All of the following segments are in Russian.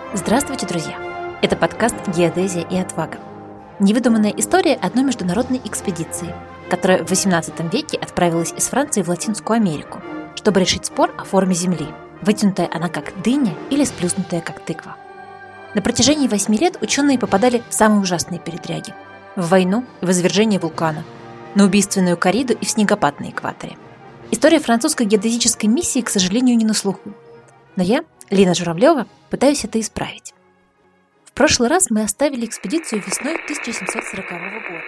Здравствуйте, друзья! Это подкаст «Геодезия и отвага». Невыдуманная история одной международной экспедиции, которая в XVIII веке отправилась из Франции в Латинскую Америку, чтобы решить спор о форме Земли, вытянутая она как дыня или сплюснутая как тыква. На протяжении 8 лет ученые попадали в самые ужасные передряги: в войну и в извержение вулкана, на убийственную корриду и в снегопад на экваторе. История французской геодезической миссии, к сожалению, не на слуху. Но я, Лина Журавлева, пытаюсь это исправить. В прошлый раз мы оставили экспедицию весной 1740 года.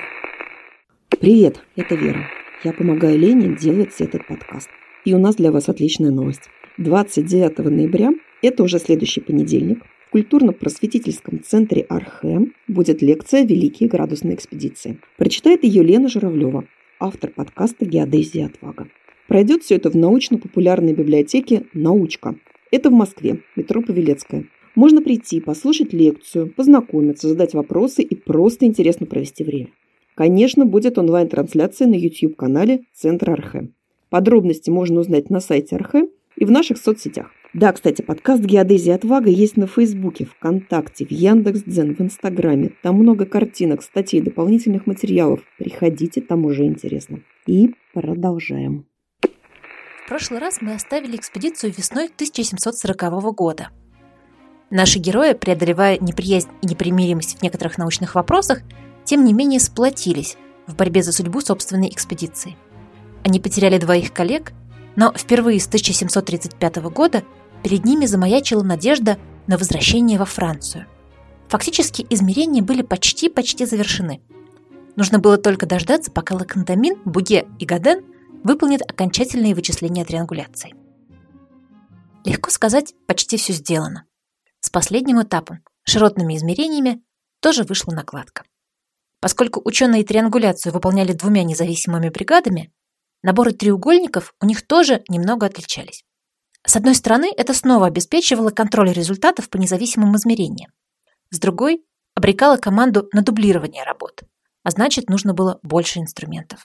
Привет, это Вера. Я помогаю Лене делать этот подкаст. И у нас для вас отличная новость. 29 ноября, это уже следующий понедельник, в культурно-просветительском центре Архэ будет лекция «Великие градусные экспедиции». Прочитает ее Лена Журавлева, автор подкаста «Геодезия и отвага». Пройдет все это в научно-популярной библиотеке «Научка». Это в Москве, метро Павелецкая. Можно прийти, послушать лекцию, познакомиться, задать вопросы и просто интересно провести время. Конечно, будет онлайн-трансляция на YouTube-канале Центра Архэ. Подробности можно узнать на сайте Архэ и в наших соцсетях. Да, кстати, подкаст «Геодезия и отвага» есть на Фейсбуке, ВКонтакте, в Яндекс.Дзен, в Инстаграме. Там много картинок, статей, дополнительных материалов. Приходите, там уже интересно. И продолжаем. В прошлый раз мы оставили экспедицию весной 1740 года. Наши герои, преодолевая неприязнь и непримиримость в некоторых научных вопросах, тем не менее сплотились в борьбе за судьбу собственной экспедиции. Они потеряли 2 коллег, но впервые с 1735 года перед ними замаячила надежда на возвращение во Францию. Фактически измерения были почти завершены. Нужно было только дождаться, пока La Condamine, Буге и Гаден выполнит окончательные вычисления триангуляции. Легко сказать, почти все сделано. С последним этапом, широтными измерениями, тоже вышла накладка. Поскольку ученые триангуляцию выполняли 2 независимыми бригадами, наборы треугольников у них тоже немного отличались. С одной стороны, это снова обеспечивало контроль результатов по независимым измерениям. С другой, обрекало команду на дублирование работ, а значит, нужно было больше инструментов.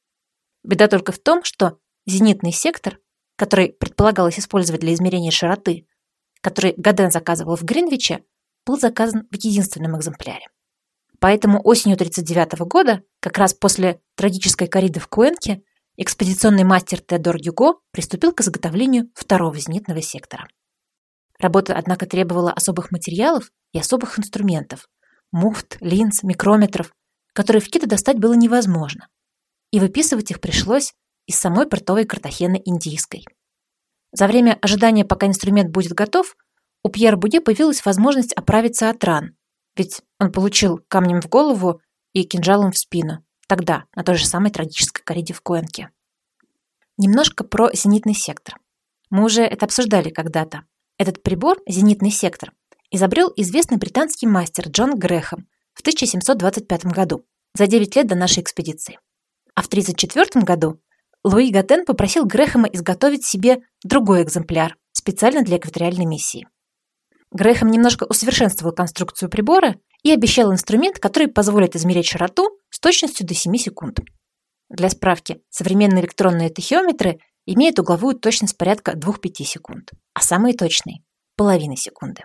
Беда только в том, что зенитный сектор, который предполагалось использовать для измерения широты, который Гаден заказывал в Гринвиче, был заказан в единственном экземпляре. Поэтому осенью 1939 года, как раз после трагической корриды в Куэнке, экспедиционный мастер Теодор Гюго приступил к изготовлению 2-го зенитного сектора. Работа, однако, требовала особых материалов и особых инструментов – муфт, линз, микрометров, которые в Кито достать было невозможно. И выписывать их пришлось из самой портовой Картахены Индийской. За время ожидания, пока инструмент будет готов, у Пьера Буге появилась возможность оправиться от ран, ведь он получил камнем в голову и кинжалом в спину, тогда, на той же самой трагической корриде в Куэнке. Немножко про зенитный сектор. Мы уже это обсуждали когда-то. Этот прибор, зенитный сектор, изобрел известный британский мастер Джон Грэхэм в 1725 году, за 9 лет до нашей экспедиции. А в 1934 году Луи Гаден попросил Грэхэма изготовить себе другой экземпляр, специально для экваториальной миссии. Грэхэм немножко усовершенствовал конструкцию прибора и обещал инструмент, который позволит измерять широту с точностью до 7 секунд. Для справки, современные электронные тахеометры имеют угловую точность порядка 2-5 секунд, а самые точные – половины секунды.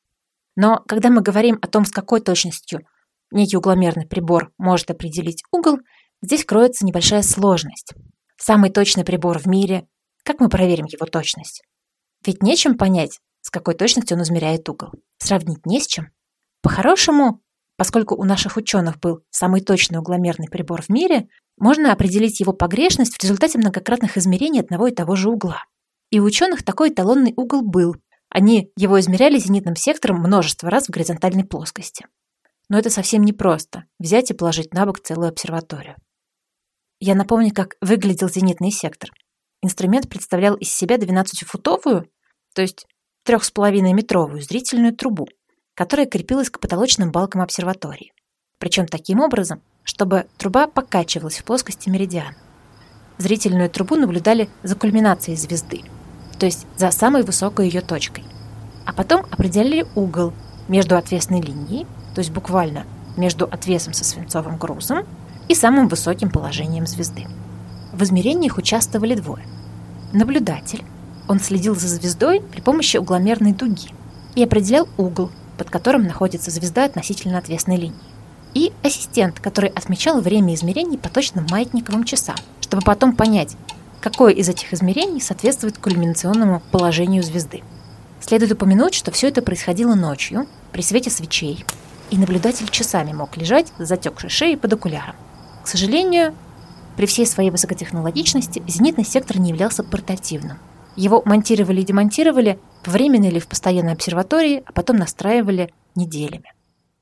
Но когда мы говорим о том, с какой точностью некий угломерный прибор может определить угол, здесь кроется небольшая сложность. Самый точный прибор в мире, как мы проверим его точность? Ведь нечем понять, с какой точностью он измеряет угол. Сравнить не с чем. По-хорошему, поскольку у наших ученых был самый точный угломерный прибор в мире, можно определить его погрешность в результате многократных измерений одного и того же угла. И у ученых такой эталонный угол был. Они его измеряли зенитным сектором множество раз в горизонтальной плоскости. Но это совсем непросто – взять и положить на бок целую обсерваторию. Я напомню, как выглядел зенитный сектор. Инструмент представлял из себя 12-футовую, то есть 3,5-метровую зрительную трубу, которая крепилась к потолочным балкам обсерватории. Причем таким образом, чтобы труба покачивалась в плоскости меридиана. Зрительную трубу наблюдали за кульминацией звезды, то есть за самой высокой ее точкой. А потом определяли угол между отвесной линией, то есть буквально между отвесом со свинцовым грузом, и самым высоким положением звезды. В измерениях участвовали 2. Наблюдатель. Он следил за звездой при помощи угломерной дуги. и определял угол, под которым находится звезда относительно отвесной линии. И ассистент, который отмечал время измерений по точным маятниковым часам, чтобы потом понять, какое из этих измерений соответствует кульминационному положению звезды. Следует упомянуть, что все это происходило ночью, при свете свечей, и наблюдатель часами мог лежать с затекшей шеей под окуляром. К сожалению, при всей своей высокотехнологичности зенитный сектор не являлся портативным. Его монтировали и демонтировали временно или в постоянной обсерватории, а потом настраивали неделями.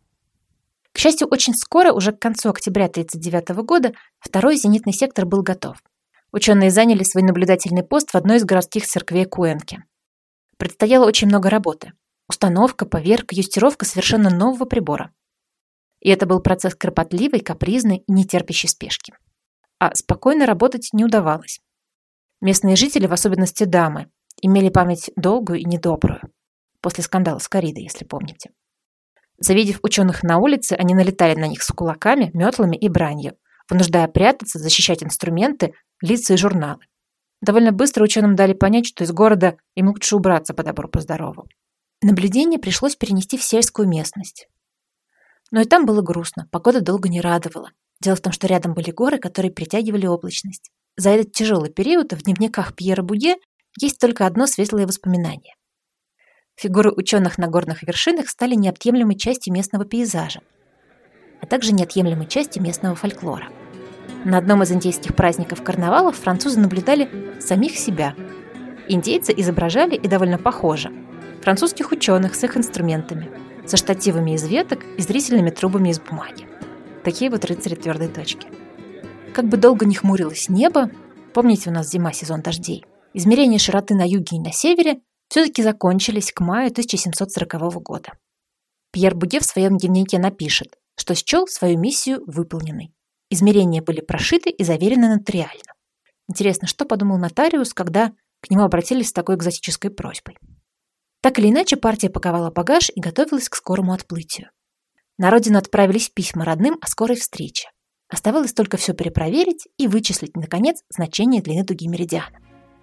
К счастью, очень скоро, уже к концу октября 1939 года, второй зенитный сектор был готов. Ученые заняли свой наблюдательный пост в одной из городских церквей Куэнки. Предстояло очень много работы. Установка, поверка, юстировка совершенно нового прибора. И это был процесс кропотливый, капризный и не терпящий спешки. А спокойно работать не удавалось. Местные жители, в особенности дамы, имели память долгую и недобрую. После скандала с корридой, если помните. Завидев ученых на улице, они налетали на них с кулаками, метлами и бранью, вынуждая прятаться, защищать инструменты, лица и журналы. Довольно быстро ученым дали понять, что из города им лучше убраться по добру, по здорову. Наблюдение пришлось перенести в сельскую местность. Но и там было грустно, погода долго не радовала. Дело в том, что рядом были горы, которые притягивали облачность. За этот тяжелый период в дневниках Пьера Буге есть только одно светлое воспоминание. Фигуры ученых на горных вершинах стали неотъемлемой частью местного пейзажа, а также неотъемлемой частью местного фольклора. На одном из индейских праздников карнавалов французы наблюдали самих себя. Индейцы изображали, и довольно похоже, французских ученых с их инструментами, со штативами из веток и зрительными трубами из бумаги. Такие вот рыцари твердой точки. Как бы долго не хмурилось небо, помните, у нас зима, сезон дождей, измерения широты на юге и на севере все-таки закончились к маю 1740 года. Пьер Буге в своем дневнике напишет, что счел свою миссию выполненной. Измерения были прошиты и заверены нотариально. Интересно, что подумал нотариус, когда к нему обратились с такой экзотической просьбой? Так или иначе, партия паковала багаж и готовилась к скорому отплытию. На родину отправились письма родным о скорой встрече. Оставалось только все перепроверить и вычислить, наконец, значение длины дуги меридиана.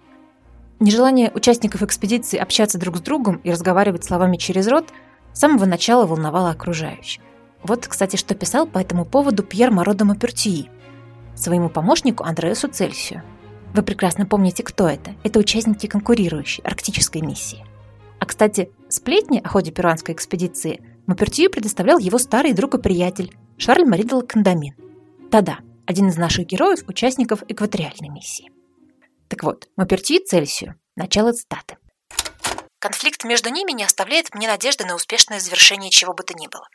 Нежелание участников экспедиции общаться друг с другом и разговаривать словами через рот с самого начала волновало окружающих. Вот, кстати, что писал по этому поводу Пьер Моро де Маупертюи своему помощнику Андреасу Цельсию. Вы прекрасно помните, кто это. Это участники конкурирующей арктической миссии. А, кстати, сплетни о ходе перуанской экспедиции Маупертюи предоставлял его старый друг и приятель Шарль-Мари де Кондамин. Да-да, один из наших героев, участников экваториальной миссии. Так вот, Маупертюи Цельсию. Начало цитаты. «Конфликт между ними не оставляет мне надежды на успешное завершение чего бы то ни было.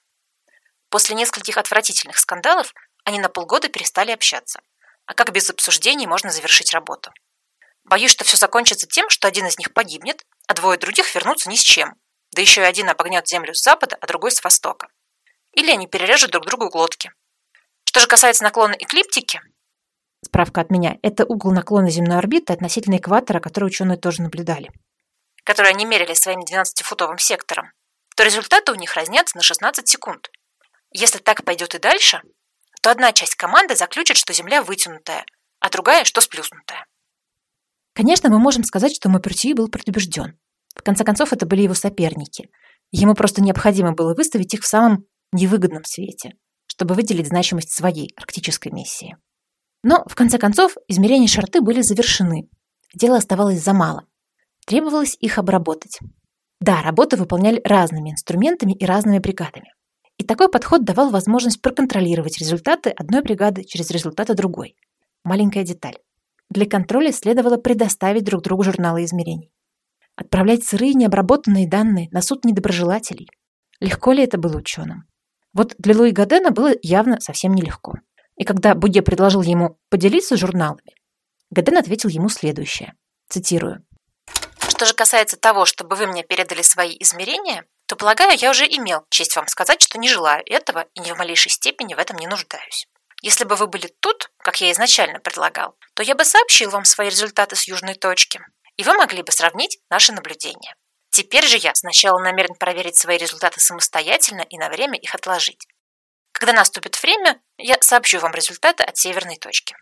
После нескольких отвратительных скандалов они на полгода перестали общаться. А как без обсуждений можно завершить работу? Боюсь, что все закончится тем, что один из них погибнет, а двое других вернутся ни с чем. Да еще и один обогнет Землю с запада, а другой с востока. Или они перережут друг другу глотки. Что же касается наклона эклиптики, справка от меня, это угол наклона земной орбиты относительно экватора, который ученые тоже наблюдали, который они мерили своим 12-футовым сектором, то результаты у них разнятся на 16 секунд. Если так пойдет и дальше, то одна часть команды заключит, что Земля вытянутая, а другая, что сплюснутая. Конечно, мы можем сказать, что Маупертюи был предубежден. В конце концов, это были его соперники. Ему просто необходимо было выставить их в самом невыгодном свете, чтобы выделить значимость своей арктической миссии. Но, в конце концов, измерения широты были завершены. Дело оставалось за мало. Требовалось их обработать. Да, работы выполняли разными инструментами и разными бригадами. И такой подход давал возможность проконтролировать результаты одной бригады через результаты другой. Маленькая деталь. Для контроля следовало предоставить друг другу журналы измерений. Отправлять сырые необработанные данные на суд недоброжелателей. Легко ли это было ученым? Вот для Луи Гадена было явно совсем нелегко. И когда Буге предложил ему поделиться журналами, Гаден ответил ему следующее. Цитирую. «Что же касается того, чтобы вы мне передали свои измерения, то, полагаю, я уже имел честь вам сказать, что не желаю этого и ни в малейшей степени в этом не нуждаюсь. Если бы вы были тут, как я изначально предлагал, то я бы сообщил вам свои результаты с южной точки, и вы могли бы сравнить наши наблюдения. Теперь же я сначала намерен проверить свои результаты самостоятельно и на время их отложить. Когда наступит время, я сообщу вам результаты от северной точки».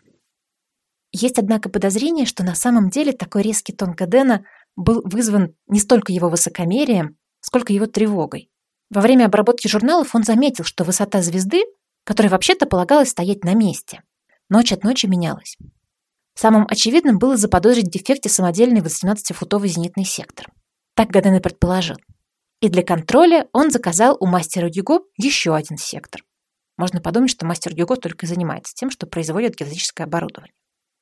Есть, однако, подозрение, что на самом деле такой резкий тон Гадена был вызван не столько его высокомерием, сколько его тревогой. Во время обработки журналов он заметил, что высота звезды, которой вообще-то полагалось стоять на месте, ночь от ночи менялась. Самым очевидным было заподозрить в дефекте самодельный 18-футовый зенитный сектор. Так Гаден и предположил. И для контроля он заказал у мастера Гюго еще один сектор. Можно подумать, что мастер Гюго только и занимается тем, что производит геодезическое оборудование.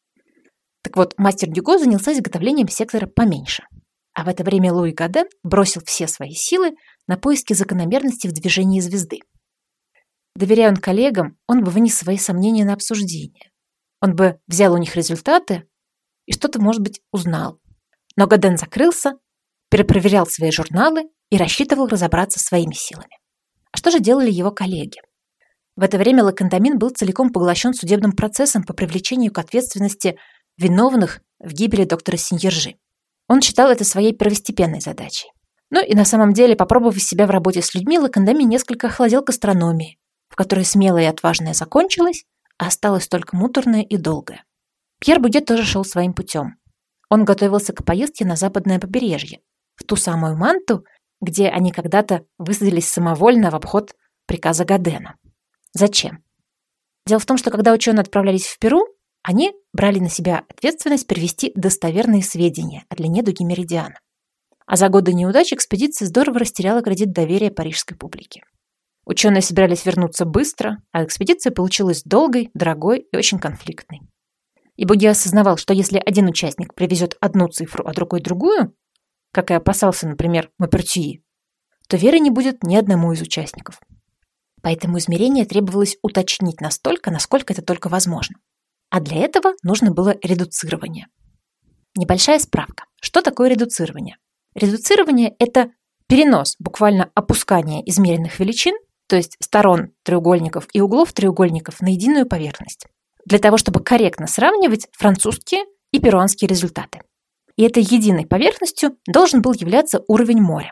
Так вот, мастер Гюго занялся изготовлением сектора поменьше. А в это время Луи Гаден бросил все свои силы на поиски закономерности в движении звезды. Доверяя он коллегам, он бы вынес свои сомнения на обсуждение. Он бы взял у них результаты и что-то, может быть, узнал. Но Гаден закрылся, перепроверял свои журналы и рассчитывал разобраться своими силами. А что же делали его коллеги? В это время Ла-Кондамин был целиком поглощен судебным процессом по привлечению к ответственности виновных в гибели доктора Синьержи. Он считал это своей первостепенной задачей. Ну и на самом деле, попробовав себя в работе с людьми, Ла-Кондамин несколько охладел к астрономии, в которой смелое и отважное закончилось, а осталось только муторное и долгое. Пьер Буге тоже шел своим путем. Он готовился к поездке на западное побережье, в ту самую Манту, где они когда-то высадились самовольно в обход приказа Гадена. Зачем? Дело в том, что когда ученые отправлялись в Перу, они брали на себя ответственность привести достоверные сведения о длине дуги меридиана. А за годы неудач экспедиция здорово растеряла кредит доверия парижской публики. Ученые собирались вернуться быстро, а экспедиция получилась долгой, дорогой и очень конфликтной. И Буге осознавал, что если один участник привезет одну цифру, а другой другую, как и опасался, например, Мапертюи, то веры не будет ни одному из участников. Поэтому измерение требовалось уточнить настолько, насколько это только возможно. А для этого нужно было редуцирование. Небольшая справка. Что такое редуцирование? Редуцирование – это перенос, буквально опускание измеренных величин, то есть сторон треугольников и углов треугольников, на единую поверхность, для того, чтобы корректно сравнивать французские и перуанские результаты. И этой единой поверхностью должен был являться уровень моря.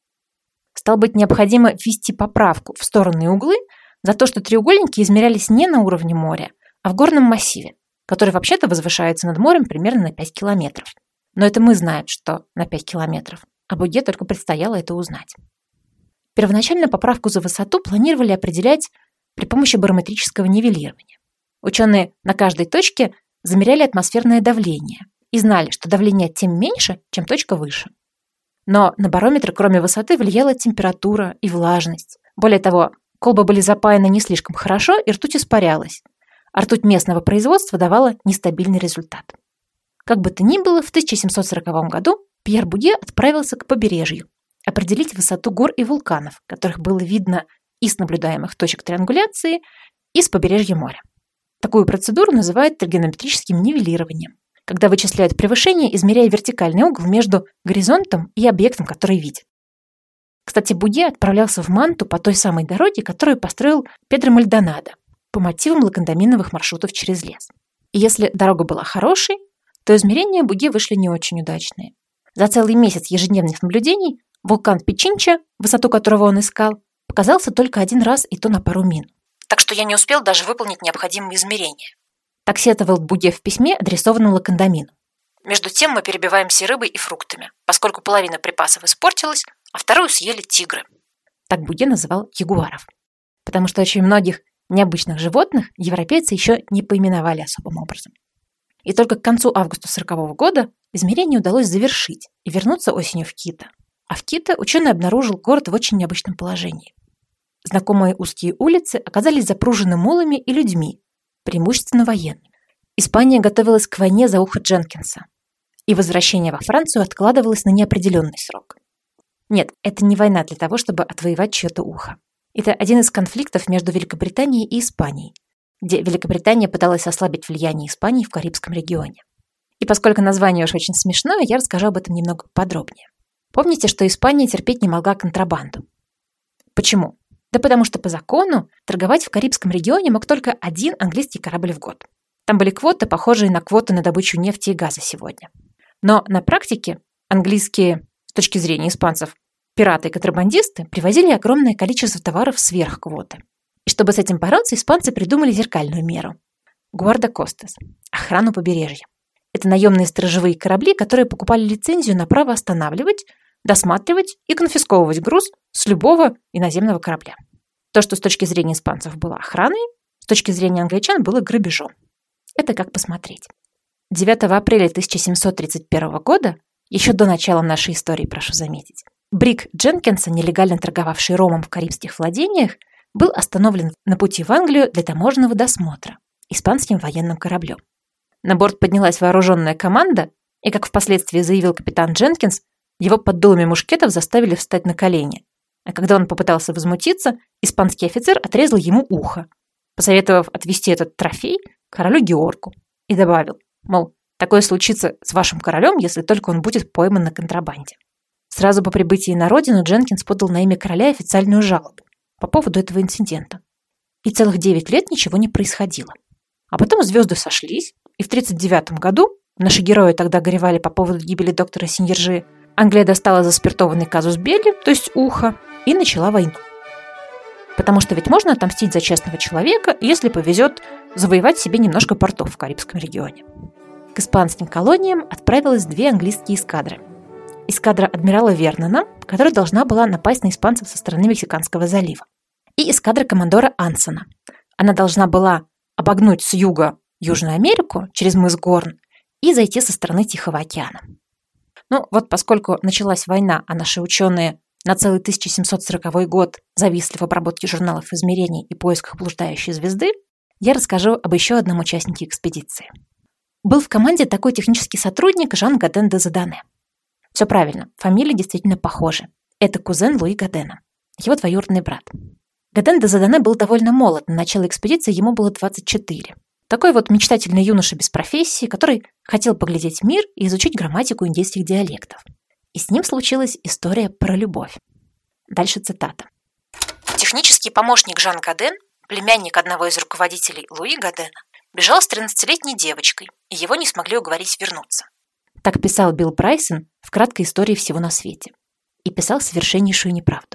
Стало быть, необходимо ввести поправку в стороны и углы за то, что треугольники измерялись не на уровне моря, а в горном массиве, который вообще-то возвышается над морем примерно на 5 километров. Но это мы знаем, что на 5 километров, а Буге только предстояло это узнать. Первоначально поправку за высоту планировали определять при помощи барометрического нивелирования. Ученые на каждой точке замеряли атмосферное давление и знали, что давление тем меньше, чем точка выше. Но на барометр, кроме высоты, влияла температура и влажность. Более того, колбы были запаяны не слишком хорошо, и ртуть испарялась, а ртуть местного производства давала нестабильный результат. Как бы то ни было, в 1740 году Пьер Буге отправился к побережью определить высоту гор и вулканов, которых было видно и с наблюдаемых точек триангуляции, и с побережья моря. Такую процедуру называют тригонометрическим нивелированием, когда вычисляют превышение, измеряя вертикальный угол между горизонтом и объектом, который видит. Кстати, Буге отправлялся в Манту по той самой дороге, которую построил Педро Мальдонадо, по мотивам лакондаминовых маршрутов через лес. И если дорога была хорошей, то измерения Буге вышли не очень удачные. За целый месяц ежедневных наблюдений вулкан Пичинча, высоту которого он искал, показался только один раз, и то на пару мин. Так что я не успел даже выполнить необходимые измерения. Так сетовал Буге в письме, адресованном Ла-Кондамину. Между тем мы перебиваемся рыбой и фруктами, поскольку половина припасов испортилась, а вторую съели тигры. Так Буге называл ягуаров. Потому что очень многих необычных животных европейцы еще не поименовали особым образом. И только к концу августа 1940 года измерение удалось завершить и вернуться осенью в Кито. А в Кито ученый обнаружил город в очень необычном положении. Знакомые узкие улицы оказались запружены мулами и людьми, преимущественно военными. Испания готовилась к войне за ухо Дженкинса, и возвращение во Францию откладывалось на неопределенный срок. Нет, это не война для того, чтобы отвоевать чье-то ухо. Это один из конфликтов между Великобританией и Испанией, где Великобритания пыталась ослабить влияние Испании в Карибском регионе. И поскольку название уж очень смешное, я расскажу об этом немного подробнее. Помните, что Испания терпеть не могла контрабанду. Почему? Да потому что по закону торговать в Карибском регионе мог только один английский корабль в год. Там были квоты, похожие на квоты на добычу нефти и газа сегодня. Но на практике английские, с точки зрения испанцев, пираты и контрабандисты привозили огромное количество товаров сверх квоты. И чтобы с этим бороться, испанцы придумали зеркальную меру – гуарда-костес – охрану побережья. Это наемные сторожевые корабли, которые покупали лицензию на право останавливать, досматривать и конфисковывать груз с любого иноземного корабля. То, что с точки зрения испанцев было охраной, с точки зрения англичан было грабежом. Это как посмотреть. 9 апреля 1731 года, еще до начала нашей истории, прошу заметить, бриг Дженкинса, нелегально торговавший ромом в карибских владениях, был остановлен на пути в Англию для таможенного досмотра испанским военным кораблем. На борт поднялась вооруженная команда, и, как впоследствии заявил капитан Дженкинс, его под дулами мушкетов заставили встать на колени. А когда он попытался возмутиться, испанский офицер отрезал ему ухо, посоветовав отвезти этот трофей королю Георгу, и добавил, мол, такое случится с вашим королем, если только он будет пойман на контрабанде. Сразу по прибытии на родину Дженкинс подал на имя короля официальную жалобу по поводу этого инцидента. И целых 9 лет ничего не происходило. А потом звезды сошлись, и в 1939 году, наши герои тогда горевали по поводу гибели доктора Синьержи, Англия достала заспиртованный казус белли, то есть ухо, и начала войну. Потому что ведь можно отомстить за честного человека, если повезет завоевать себе немножко портов в Карибском регионе. К испанским колониям отправилось 2 английские эскадры. Эскадра адмирала Вернона, которая должна была напасть на испанцев со стороны Мексиканского залива, и эскадра командора Ансона. Она должна была обогнуть с юга Южную Америку через мыс Горн и зайти со стороны Тихого океана. Ну вот поскольку началась война, а наши ученые на целый 1740 год зависли в обработке журналов измерений и поисках блуждающей звезды, я расскажу об еще одном участнике экспедиции. Был в команде такой технический сотрудник Жан Гаден де Задане. Все правильно, фамилии действительно похожи. Это кузен Луи Гадена, его двоюродный брат. Гаден де Задане был довольно молод, на начало экспедиции ему было 24. Такой вот мечтательный юноша без профессии, который хотел поглядеть мир и изучить грамматику индейских диалектов. И с ним случилась история про любовь. Дальше цитата. Технический помощник Жан Гаден, племянник одного из руководителей Луи Гадена, бежал с 13-летней девочкой, и его не смогли уговорить вернуться. Так писал Билл Брайсон в краткой истории всего на свете. И писал совершеннейшую неправду.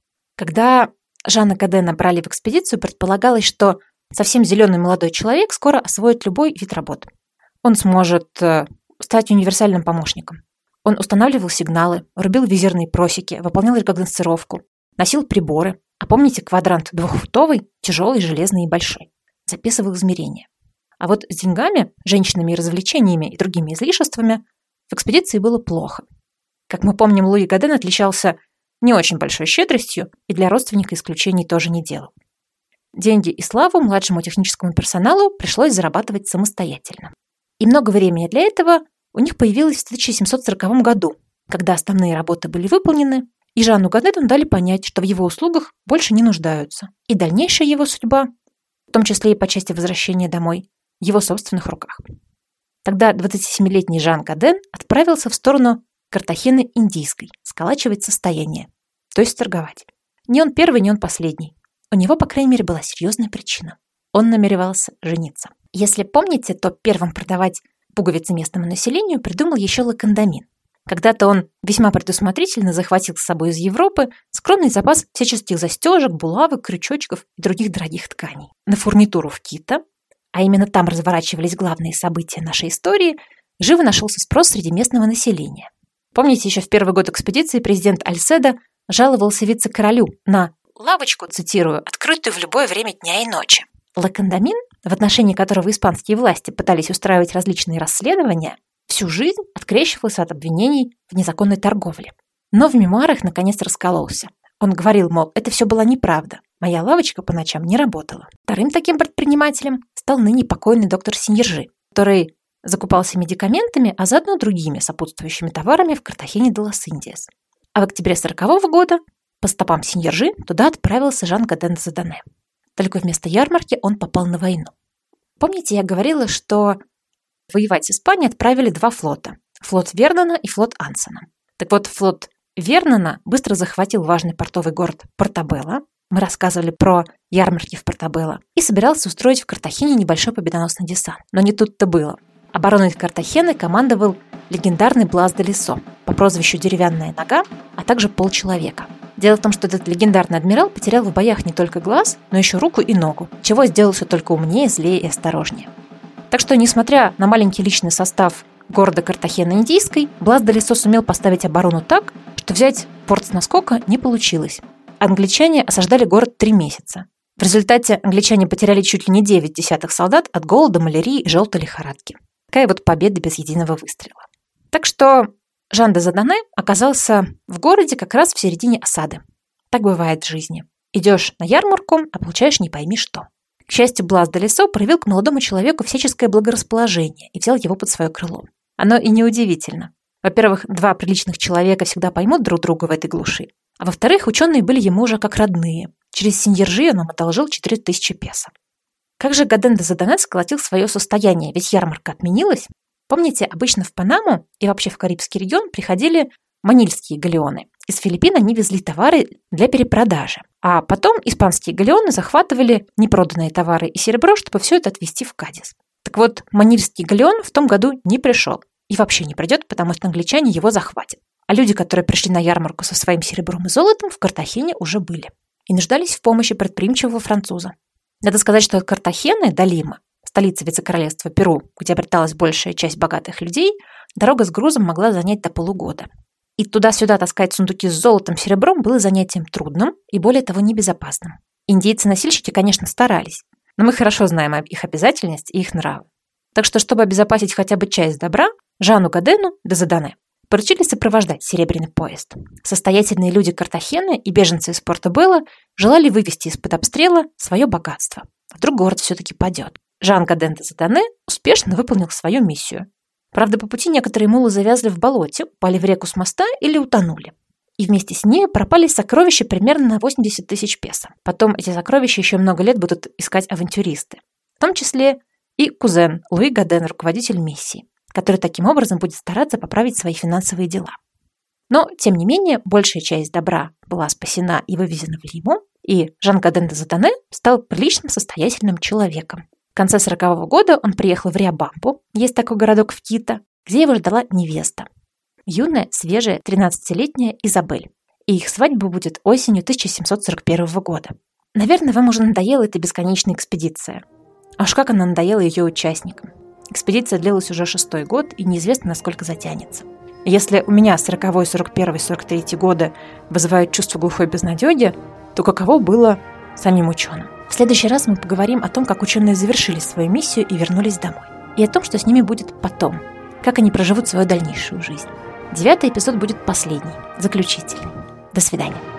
Когда Жана Гадена брали в экспедицию, предполагалось, что совсем зеленый молодой человек скоро освоит любой вид работ. Он сможет стать универсальным помощником. Он устанавливал сигналы, рубил визирные просеки, выполнял рекогносцировку, носил приборы. А помните квадрант 2-футовый, тяжелый, железный и большой? Записывал измерения. А вот с деньгами, женщинами и развлечениями и другими излишествами в экспедиции было плохо. Как мы помним, Луи Гаден отличался не очень большой щедростью и для родственника исключений тоже не делал. Деньги и славу младшему техническому персоналу пришлось зарабатывать самостоятельно. И много времени для этого у них появилось в 1740 году, когда основные работы были выполнены, и Жану Гадену дали понять, что в его услугах больше не нуждаются, и дальнейшая его судьба, в том числе и по части возвращения домой, в его собственных руках. Тогда 27-летний Жан Гаден отправился в сторону Картахены Индийской, сколачивать состояние, то есть торговать. Не он первый, не он последний. У него, по крайней мере, была серьезная причина. Он намеревался жениться. Если помните, то первым продавать пуговицы местному населению придумал еще Лакандамин. Когда-то он весьма предусмотрительно захватил с собой из Европы скромный запас всяческих застежек, булавок, крючочков и других дорогих тканей. На фурнитуру в Кито, а именно там разворачивались главные события нашей истории, живо нашелся спрос среди местного населения. Помните, еще в первый год экспедиции президент Альседа жаловался вице-королю на лавочку, цитирую, открытую в любое время дня и ночи. Лакандамин, в отношении которого испанские власти пытались устраивать различные расследования, всю жизнь открещивался от обвинений в незаконной торговле. Но в мемуарах наконец раскололся. Он говорил, мол, это все была неправда. Моя лавочка по ночам не работала. Вторым таким предпринимателем стал ныне покойный доктор Синьержи, который закупался медикаментами, а заодно другими сопутствующими товарами в Картахене де лас Индиас. А в октябре 1940 года по стопам Синьержи туда отправился Жан Гаден де Задане. Только вместо ярмарки он попал на войну. Помните, я говорила, что воевать с Испанией отправили 2 флота. Флот Вернона и флот Ансона. Так вот, флот Вернона быстро захватил важный портовый город Портабелло. Мы рассказывали про ярмарки в Портабелло. И собирался устроить в Картахене небольшой победоносный десант. Но не тут-то было. Обороной Картахены командовал легендарный Блас де Лисо по прозвищу «Деревянная нога», а также полчеловека. Дело в том, что этот легендарный адмирал потерял в боях не только глаз, но еще руку и ногу, чего сделался только умнее, злее и осторожнее. Так что, несмотря на маленький личный состав города Картахена Индийской, Блас де Лисо сумел поставить оборону так, что взять порт с наскока не получилось. Англичане осаждали город 3 месяца. В результате англичане потеряли чуть ли не 9 десятых солдат от голода, малярии и желтой лихорадки. Такая вот победа без единого выстрела. Так что Жан де Задане оказался в городе как раз в середине осады. Так бывает в жизни. Идешь на ярмарку, а получаешь не пойми что. К счастью, Блас де Лисо проявил к молодому человеку всяческое благорасположение и взял его под свое крыло. Оно и неудивительно. Во-первых, 2 приличных человека всегда поймут друг друга в этой глуши. А во-вторых, ученые были ему уже как родные. Через Синьержи он им одолжил 4000 песо. Как же Гаден де Задане сколотил свое состояние, ведь ярмарка отменилась? Помните, обычно в Панаму и вообще в Карибский регион приходили манильские галеоны. Из Филиппин они везли товары для перепродажи. А потом испанские галеоны захватывали непроданные товары и серебро, чтобы все это отвезти в Кадис. Так вот, манильский галеон в том году не пришел. И вообще не придет, потому что англичане его захватят. А люди, которые пришли на ярмарку со своим серебром и золотом, в Картахене уже были. И нуждались в помощи предприимчивого француза. Надо сказать, что от Картахены до Лима, столицы вице-королевства Перу, где обреталась большая часть богатых людей, дорога с грузом могла занять до полугода. И туда-сюда таскать сундуки с золотом, серебром было занятием трудным и, более того, небезопасным. Индейцы-носильщики, конечно, старались, но мы хорошо знаем их обязательность и их нравы. Так что, чтобы обезопасить хотя бы часть добра, Жану Гадену де Задане поручили сопровождать серебряный поезд. Состоятельные люди Картахены и беженцы из Порто-Белло желали вывести из-под обстрела свое богатство. Вдруг город все-таки падет. Жан Гаден де Задане успешно выполнил свою миссию. Правда, по пути некоторые мулы завязли в болоте, упали в реку с моста или утонули. И вместе с ней пропали сокровища примерно на 80 000 песо. Потом эти сокровища еще много лет будут искать авантюристы. В том числе и кузен Луи Гаден, руководитель миссии, который таким образом будет стараться поправить свои финансовые дела. Но, тем не менее, большая часть добра была спасена и вывезена в Лиму, и Жан Гаден де Задане стал приличным состоятельным человеком. В конце 40-го года он приехал в Риобамбу, есть такой городок в Кито, где его ждала невеста. Юная, свежая, 13-летняя Изабель. И их свадьба будет осенью 1741 года. Наверное, вам уже надоела эта бесконечная экспедиция. А уж как она надоела ее участникам. Экспедиция длилась уже 6-й год, и неизвестно, насколько затянется. Если у меня 40-й, 41-й, 43-й годы вызывают чувство глухой безнадеги, то каково было самим ученым? В следующий раз мы поговорим о том, как ученые завершили свою миссию и вернулись домой. И о том, что с ними будет потом, как они проживут свою дальнейшую жизнь. 9-й эпизод будет последний, заключительный. До свидания.